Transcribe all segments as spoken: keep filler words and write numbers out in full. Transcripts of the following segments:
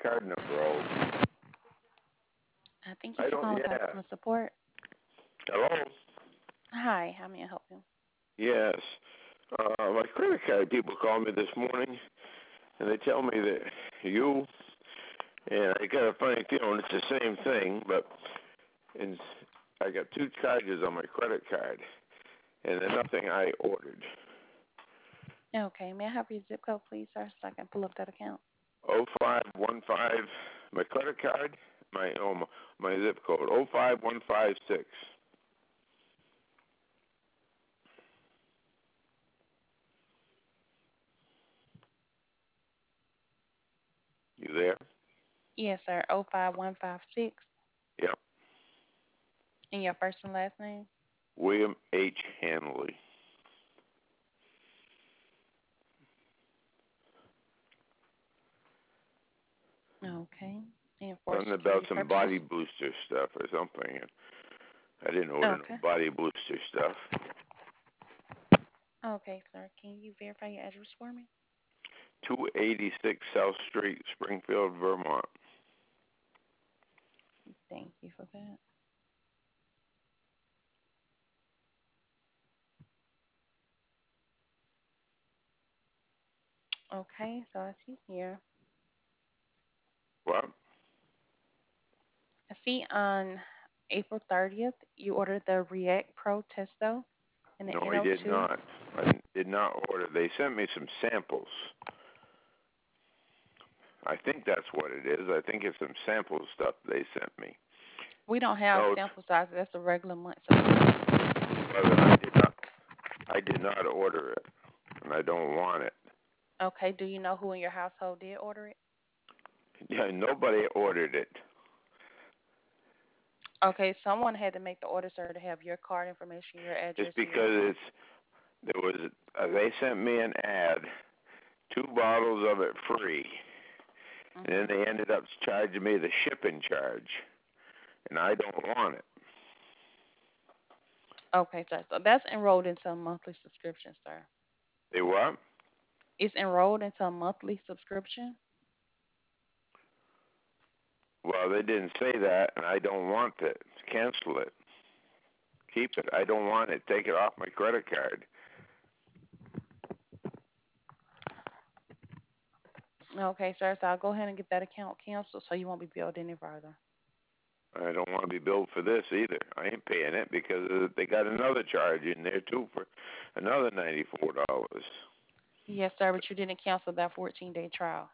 card number out. I thank you I for don't. calling Yeah. customer support. Hello. Hi, how may I help you? Yes. Uh, my credit card people called me this morning, and they tell me that you and I got a funny feeling it's the same thing, but in, I got two charges on my credit card, and they're nothing I ordered. Okay, may I have your zip code, please, sir, so I can pull up that account? Oh five one five. My credit card. My oh my, my zip code. Oh five one five six. You there? Yes, sir. Oh five one five six. Yep. And your first and last name? William H. Hanley. Okay. And for Something about security some purposes? body booster stuff or something. I didn't order no Okay. body booster stuff. Okay, sir. Can you verify your address for me? two eighty-six South Street, Springfield, Vermont. Thank you for that. Okay, so I see here. What? I see on April thirtieth, you ordered the React Pro Testo and the No, I did N O two. not. I did not order. They sent me some samples. I think that's what it is. I think it's some sample stuff they sent me. We don't have No, sample sizes. That's a regular month supply. well, I did not. I did not order it, and I don't want it. Okay, do you know who in your household did order it? Yeah, nobody ordered it. Okay, someone had to make the order, sir, to have your card information, your It's address, and your because account. it's there was. Uh, they sent me an ad, two bottles of it free, and then Mhm. they ended up charging me the shipping charge, and I don't want it. Okay, sir. So that's enrolled into a monthly subscription, sir. They what? It's enrolled into a monthly subscription. Well, they didn't say that, and I don't want it. Cancel it. Keep it. I don't want it. Take it off my credit card. Okay, sir. So I'll go ahead and get that account canceled so you won't be billed any further. I don't want to be billed for this either. I ain't paying it because uh, they got another charge in there too for another ninety-four dollars. Yes, sir, but you didn't cancel that fourteen day trial.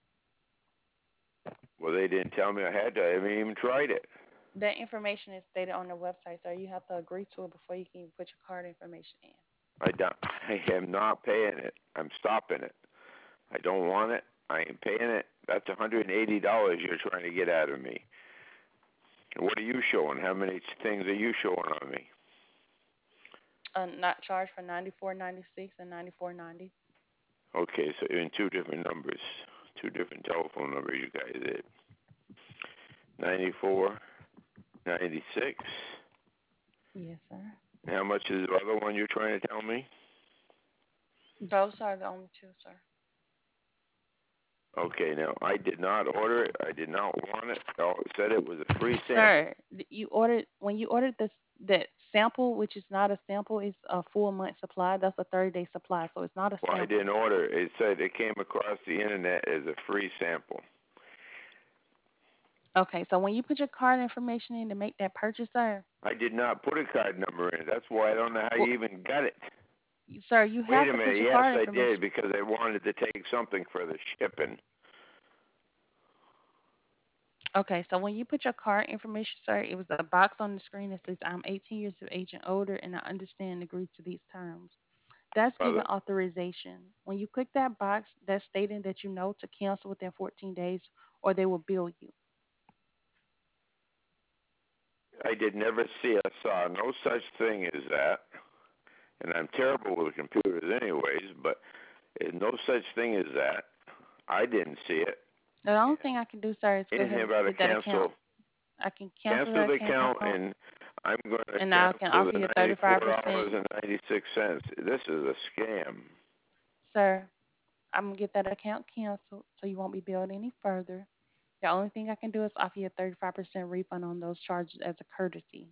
Well, they didn't tell me I had to. I haven't even tried it. That information is stated on the website, sir. You have to agree to it before you can even put your card information in. I don't. I am not paying it. I'm stopping it. I don't want it. I ain't paying it. That's one hundred eighty dollars you're trying to get out of me. What are you showing? How many things are you showing on me? Uh, not charged for ninety four ninety six and ninety four ninety. Okay, so in two different numbers, two different telephone numbers you guys did. ninety-four, ninety-six. Yes, sir. And how much is the other one you're trying to tell me? Those are the only two, sir. Okay, now I did not order it. I did not want it. All it said it was a free sample. Sir, th- you ordered when you ordered this that sample, which is not a sample, it's a full month supply. That's a thirty day supply, so it's not a Well, I sample. didn't order it. It said it came across the internet as a free sample. Okay, so when you put your card information in to make that purchase, sir, I did not put a card number in. That's why I don't know how well, you even got it. you- sir, you Wait have a to put minute. your Yes, card I information. did because I wanted to take something for the shipping. Okay, so when you put your card information, sir, it was a box on the screen that says I'm eighteen years of age and older, and I understand and agree to these terms. That's Well, giving authorization. When you click that box, that's stating that you know to cancel within fourteen days, or they will bill you. I did never see. I saw no such thing as that. And I'm terrible with computers, anyways. But there's no such thing as that. I didn't see it. The only thing I can do, sir, is go ahead Anything and about a get that account. cancel. I can cancel Cancel that the account, account, and I'm going to and I can cancel offer the you ninety-four thirty-five percent. dollars and ninety-six cents. This is a scam. Sir, I'm gonna get that account canceled so you won't be billed any further. The only thing I can do is offer you a thirty-five percent refund on those charges as a courtesy.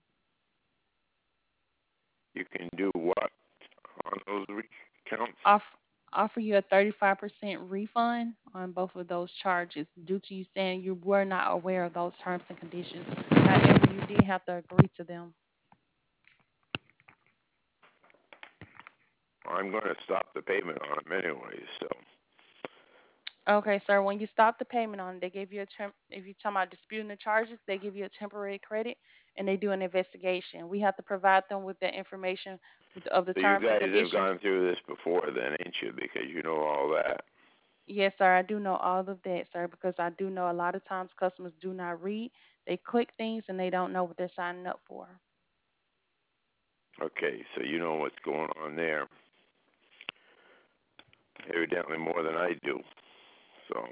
You can do what on those accounts? Off, offer you a thirty-five percent refund on both of those charges due to you saying you were not aware of those terms and conditions. However, you did have to agree to them. I'm going to stop the payment on them anyway, so. Okay, sir. When you stop the payment on it, they give you a temp. If you're talking about disputing the charges, they give you a temporary credit, and they do an investigation. We have to provide them with the information with- of the So you terms and guys have conditions. gone through this before then, ain't you? Because you know all that. Yes, sir. I do know all of that, sir, because I do know a lot of times customers do not read. They click things and they don't know what they're signing up for. Okay, so you know what's going on there. Evidently more than I do. So,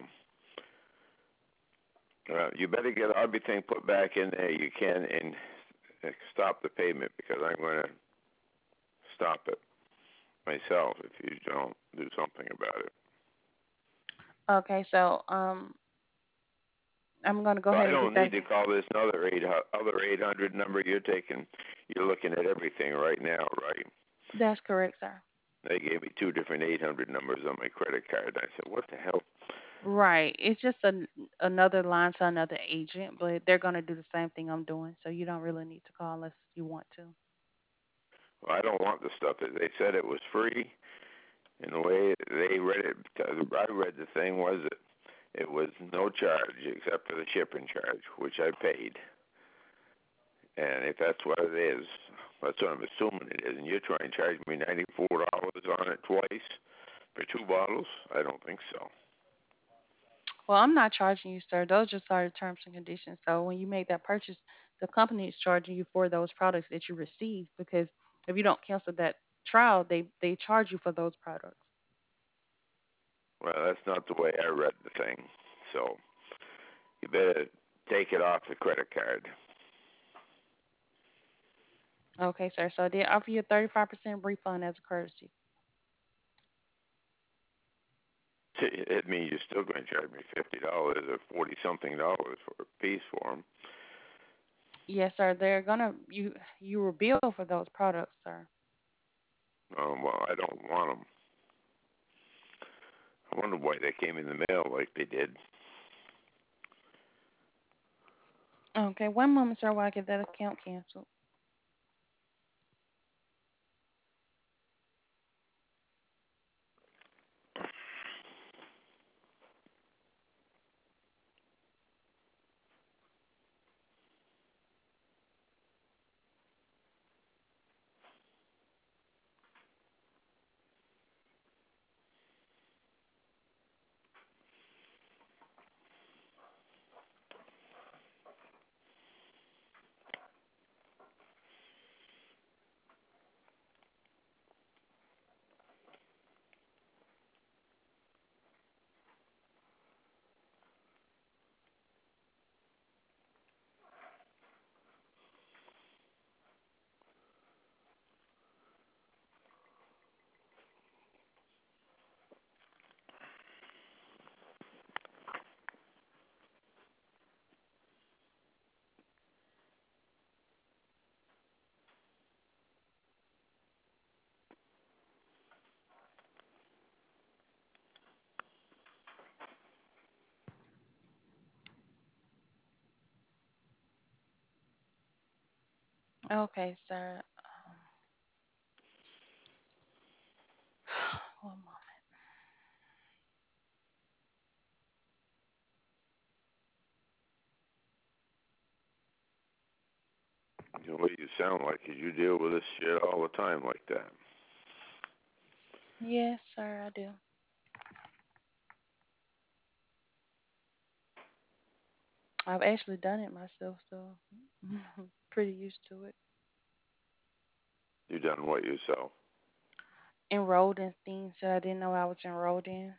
uh, you better get everything put back in there you can and stop the payment because I'm going to stop it myself if you don't do something about it. Okay, so um, I'm going to go So ahead I and get don't need that. to call this another eight other eight hundred number you're taking. You're looking at everything right now, right? That's correct, sir. They gave me two different eight hundred numbers on my credit card. I said, "What the hell?" Right. It's just a, another line to another agent, but they're going to do the same thing I'm doing, so you don't really need to call unless you want to. Well, I don't want the stuff. They said it was free, and the way they read it, I read the thing was that it was no charge except for the shipping charge, which I paid. And if that's what it is, that's what I'm assuming it is. And you're trying to charge me ninety-four dollars on it twice for two bottles? I don't think so. Well, I'm not charging you, sir. Those just are the terms and conditions. So when you make that purchase, the company is charging you for those products that you receive because if you don't cancel that trial, they they charge you for those products. Well, that's not the way I read the thing. So you better take it off the credit card. Okay, sir. So I did offer you a thirty-five percent refund as a courtesy. It means you're still going to charge me fifty dollars or forty something dollars for a piece for them. Yes, sir. They're gonna you you were billed for those products, sir. Um, well, I don't want them. I wonder why they came in the mail like they did. Okay, one moment, sir, while I get that account canceled. Okay, sir. Um, one moment. The way you sound like it, you deal with this shit all the time like that. Yes, sir, I do. I've actually done it myself, so pretty used to it. You done what yourself? Enrolled in things that I didn't know I was enrolled in.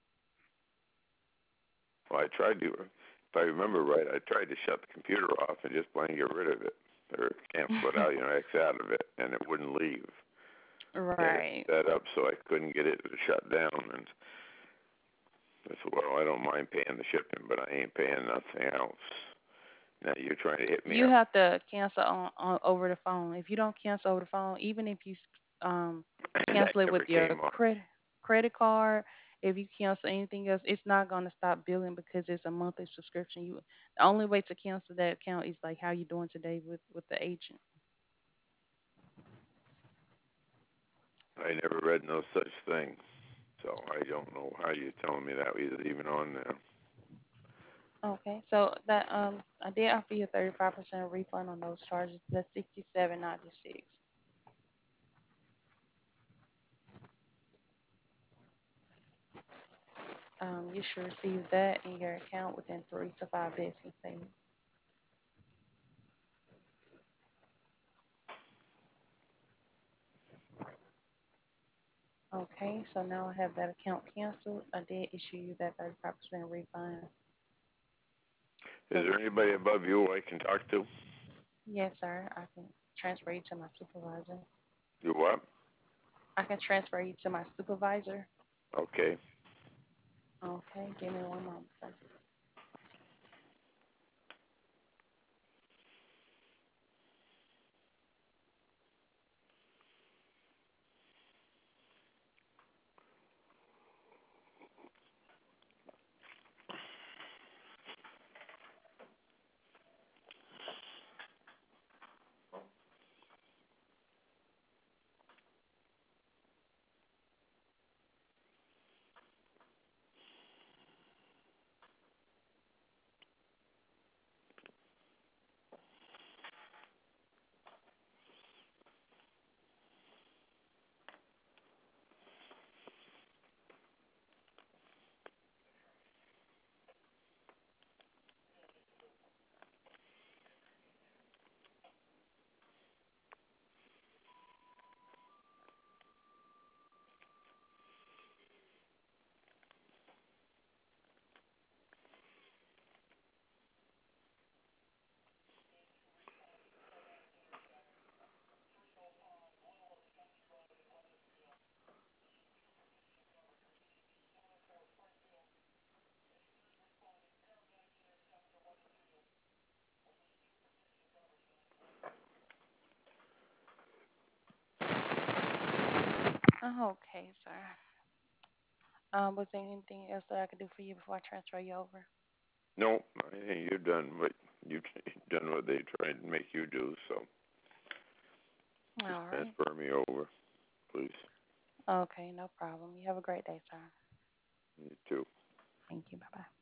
Well, I tried to, if I remember right, I tried to shut the computer off and just plain get rid of it, or cancel it out, you know, X out of it, and it wouldn't leave. Had it Right. set up so I couldn't get it to shut down, and I said, well, I don't mind paying the shipping, but I ain't paying nothing else. Now you're trying to hit me You up. have to cancel on, on over the phone. If you don't cancel over the phone, even if you um That cancel it with never your came up. credit credit card, if you cancel anything else, it's not going to stop billing because it's a monthly subscription. You the only way to cancel that account is like how you doing today with with the agent. I never read no such thing. So I don't know how you're telling me that was even on there. Okay, so that um I did offer you a thirty-five percent refund on those charges. That's sixty-seven ninety-six. Um, you should receive that in your account within three to five business days. Okay, so now I have that account canceled. I did issue you that thirty-five percent refund. Is So, there anybody above you I can talk to? yes, sir, I can transfer you to my supervisor. You what? I can transfer you to my supervisor. Okay. Okay, give me one moment, sir. Oh, okay, sir. Um, was there anything else that I could do for you before I transfer you over? No, I think you've done what you've done what they tried to make you do. So just All right. transfer me over, please. Okay, no problem. You have a great day, sir. You too. Thank you. Bye bye.